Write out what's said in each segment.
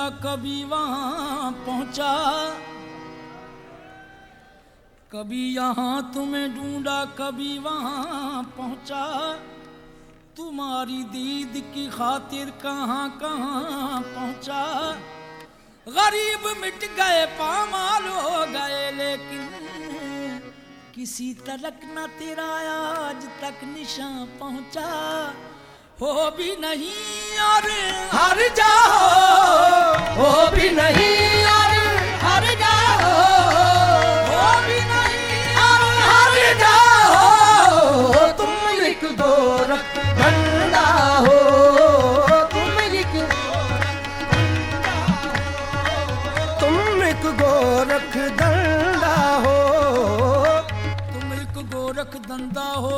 कभी वहां पहुंचा, कभी यहाँ तुम्हें ढूंढा कभी वहां पहुंचा। तुम्हारी दीद की खातिर कहाँ कहाँ पहुंचा। गरीब मिट गए पामाल हो गए, लेकिन किसी तलक न तेरा आज तक निशान पहुंचा। हो भी नहीं और हार जाओ, हो भी नहीं और हार जाओ, हो भी नहीं और हार जाओ। तुम एक गोरख धंधा हो, तुम एक गोरख धंधा हो, तुम एक गोरख धंधा हो।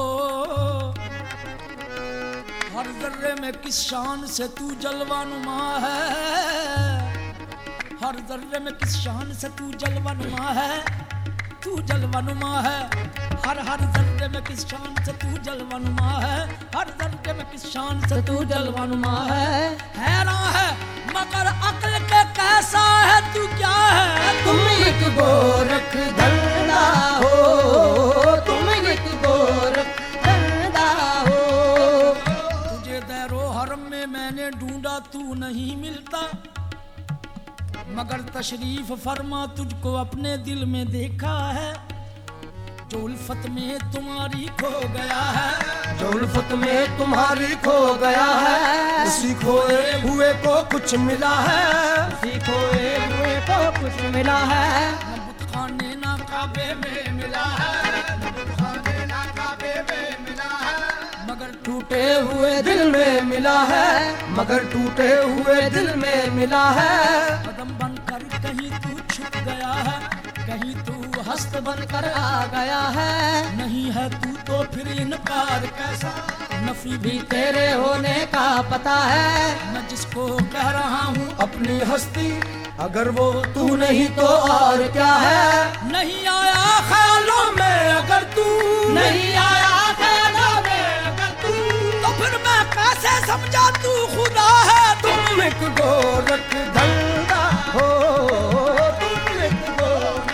हर जर्रे में किस शान से तू जलवानुमा है, हर जर्रे में किस शान से तू जलवानुमा है, तू जलवानुमा है। हर जर्रे में किस शान से तू जलवानुमा है, हर जर्रे में किस शान से तू जलवानुमा है। हैरान है मगर अक्ल के कैसा है तू, क्या है तुम एक गोरख धंधा हो, तुम एक गोरख धंधा हो। तुझे दैरो हरम में मैंने ढूंढा तू नहीं मिलता, मगर तशरीफ फरमा तुझको अपने दिल में देखा है। जो उल्फत में तुम्हारी खो गया है, जो उल्फत में तुम्हारी खो गया है, उसी खोए हुए को कुछ मिला है, उसी खोए हुए को कुछ मिला है। न बुतखाने ना काबे में मिला है, न बुतखाने ना काबे में मिला है, मगर टूटे हुए दिल में मिला है, मगर टूटे हुए दिल में मिला है। कदम बनकर कहीं तू छुप गया है, कहीं तू हस्त बनकर आ गया है। नहीं है तू तो फिर इनकार कैसा, नफी भी तेरे होने का पता है। मैं जिसको कह रहा हूँ अपनी हस्ती, अगर वो तू नहीं तो और क्या है। नहीं आया ख्यालों में अगर तू, नहीं आया ख्यालों में अगर तू, तो फिर मैं कैसे समझा तू खुदा है। तुम एक गोरख धंधा हो, तुम एक गोरख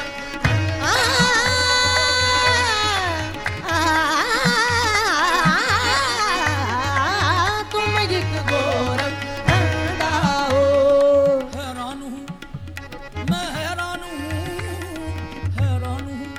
तुम एक गोरख धंधा हो। हैरान हूँ मैं, हैरान हूँ, हैरान हूँ,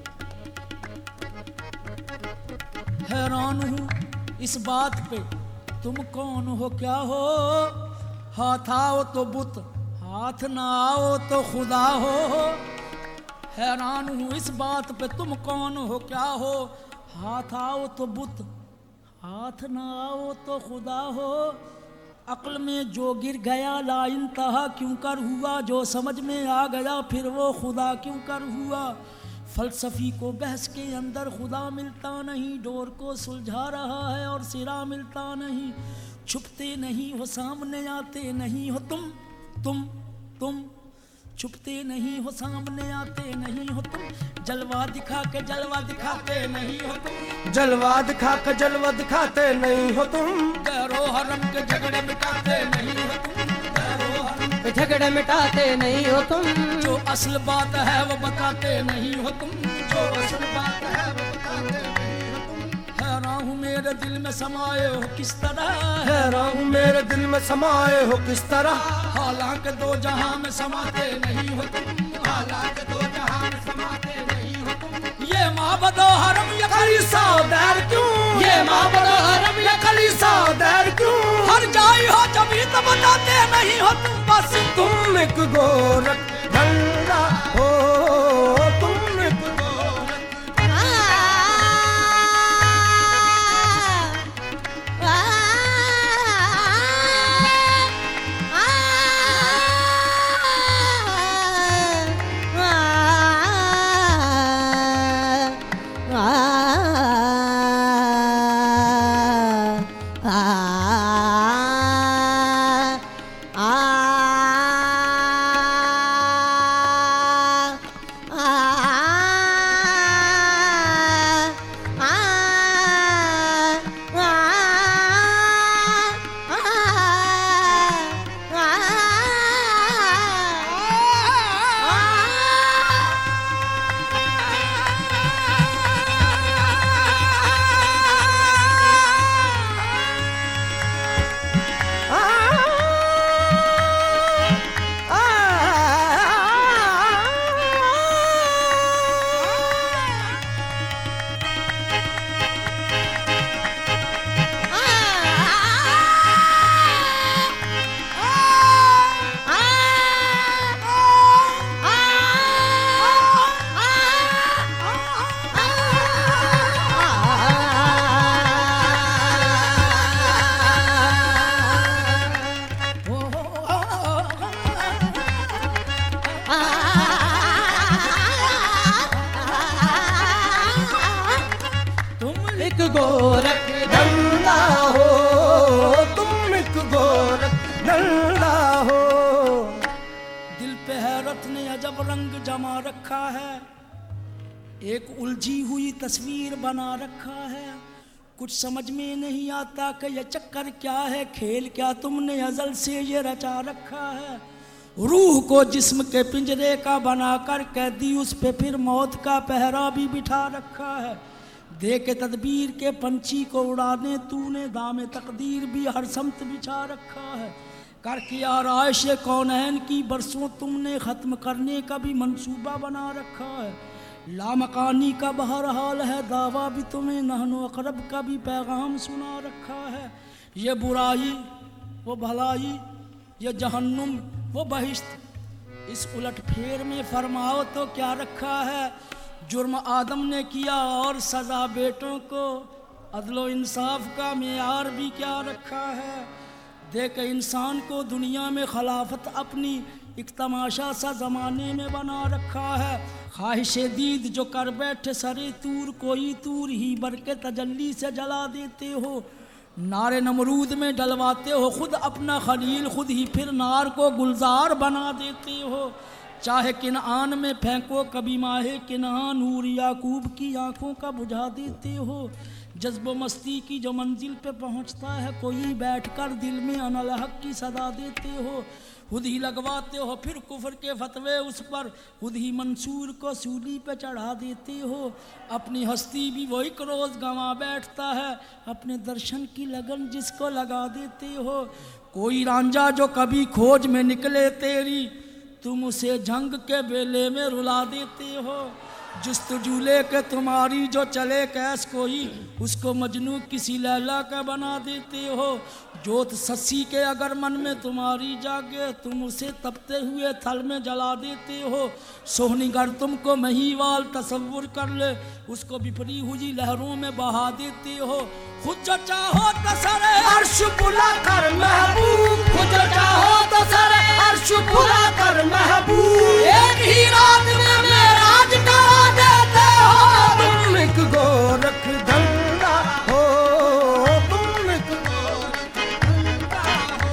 हैरान हूँ इस बात पे तुम कौन हो क्या हो। हाथ आओ तो बुत, हाथ ना आओ तो खुदा हो। हैरान हूँ इस बात पे तुम कौन हो क्या हो। हाथ आओ तो बुत, हाथ ना आओ तो खुदा हो। अक्ल में जो गिर गया ला इंतहा क्यों कर हुआ, जो समझ में आ गया फिर वो खुदा क्यों कर हुआ। फलसफी को बहस के अंदर खुदा मिलता नहीं, डोर को सुलझा रहा है और सिरा मिलता नहीं। छुपते नहीं हो सामने आते नहीं हो तुम छुपते नहीं हो सामने आते नहीं हो तुम। जलवा दिखा के जलवा दिखाते नहीं हो तुम, जलवा दिखा के जलवा दिखाते नहीं हो तुम। गैरो हरम के झगड़े मिटाते नहीं हो तुम, गैरो हरम के झगड़े मिटाते नहीं हो तुम। जो असल बात है वो बताते नहीं हो तुम, जो असल बात है वो बताते नहीं हो तुम। हैरान हूँ मेरे दिल में समाये हो किस तरह, हैरान हूँ मेरे दिल में समाये हो किस तरह। हालांकि दो जहां में समाते नहीं हो तुम, हालांकि दो जहां में समाते नहीं हो तुम। ये माबदो हरम ये खलीसा दैर क्यों, ये माबदो हरम ये खलीसा दैर क्यों। हर जाई हो जब ही तो बताते नहीं हो तुम। बस तुम एक गोरख धंधा हो, तुम एक गोरख धंधा हो, तुम एक गोरख धंधा हो। दिल पे हैरत ने अजब रंग जमा रखा है, एक उलझी हुई तस्वीर बना रखा है। कुछ समझ में नहीं आता कि यह चक्कर क्या है, खेल क्या तुमने अजल से ये रचा रखा है। रूह को जिस्म के पिंजरे का बनाकर कैदी, उस पे फिर मौत का पहरा भी बिठा रखा है। दे के तदबीर के पंछी को उड़ाने तूने दामे तकदीर भी हर समत बिछा रखा है। करके आराइश कौनैन की बरसों तुमने ख़त्म करने का भी मंसूबा बना रखा है। लामकानी का बहरहाल है दावा भी तुम्हें, नहनो अकरब का भी पैगाम सुना रखा है। ये बुराई वो भलाई, ये जहन्नुम वो बहिश्त, इस उलट फेर में फरमाओ तो क्या रखा है। जुर्म आदम ने किया और सज़ा बेटों को, अदलो इंसाफ का मेयार भी क्या रखा है। देख इंसान को दुनिया में खिलाफत अपनी एक तमाशा सा ज़माने में बना रखा है। ख्वाहिश दीद जो कर बैठे सरे तूर, कोई तूर ही बर के तजल्ली से जला देते हो। नारे नमरूद में डलवाते हो खुद अपना खलील, खुद ही फिर नार को गुलजार बना देते हो। चाहे किनान में फेंको कभी माहे किनान, नूर याकूब की आंखों का बुझा देते हो। जज्ब मस्ती की जो मंजिल पे पहुंचता है कोई, बैठकर दिल में अनलहक की सदा देते हो। खुद ही लगवाते हो फिर कुफर के फतवे उस पर, खुद ही मंसूर को सूली पे चढ़ा देते हो। अपनी हस्ती भी वही रोज़ गंवा बैठता है, अपने दर्शन की लगन जिसको लगा देते हो। कोई रांझा जो कभी खोज में निकले तेरी, तुम उसे जंग के बेले में रुला देते हो। जुस्तजू के तुम्हारी जो चले कैस कोई, उसको मजनू किसी लैला का बना देते हो। जोत सस्सी के अगर मन में तुम्हारी जागे, तुम उसे तपते हुए थल में जला देते हो। सोहनीगर तुमको महीवाल तसव्वुर कर ले, उसको बिफरी हुई लहरों में बहा देते हो। खुद जो चाहो तो सरे अर्श बुला कर महबूब, खुद जो चाहो तो सरे अर्श बुला कर महबूब, एक ही रात में मेराज करा देते हो। तुम एक गोरख धंधा हो, तुम एक गोरख धंधा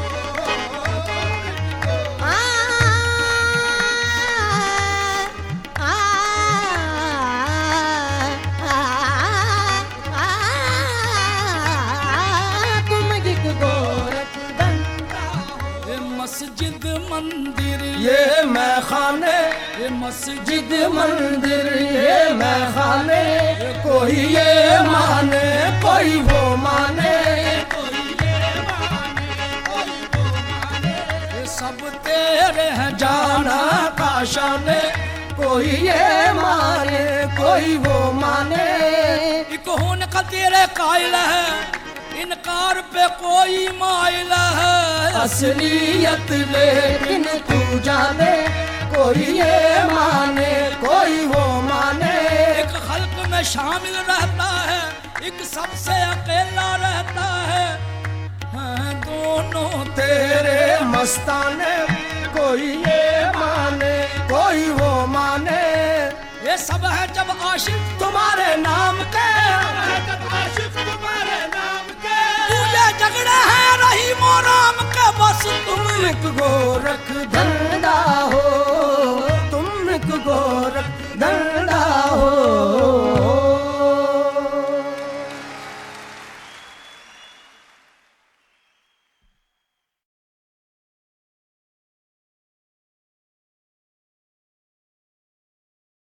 हो। तुम एक गोरख धंधा हो। ये मस्जिद मंदिर ये मैं खाने, ये मस्जिद मंदिर ये मैं खाने, कोई ये माने कोई वो माने, कोई ये माने कोई वो माने। ये सब तेरे हैं जाना का शाने, कोई ये माने कोई वो माने। एक होने का तेरे कायल है, इनकार पे कोई माइल है। असलियत लेकिन तू जाने, कोई ये माने कोई वो माने। एक खल्क में शामिल रहता है, एक सबसे अकेला रहता है। हाँ, दोनों तेरे मस्ताने, कोई ये माने कोई वो माने। ये सब है जब आशिक तुम्हारे नाम के, जब आशिक तुम्हारे नाम के, तुझे झगड़े हैं रहीम और राम के, बस तुम तुम एक गोरख धंधा हो।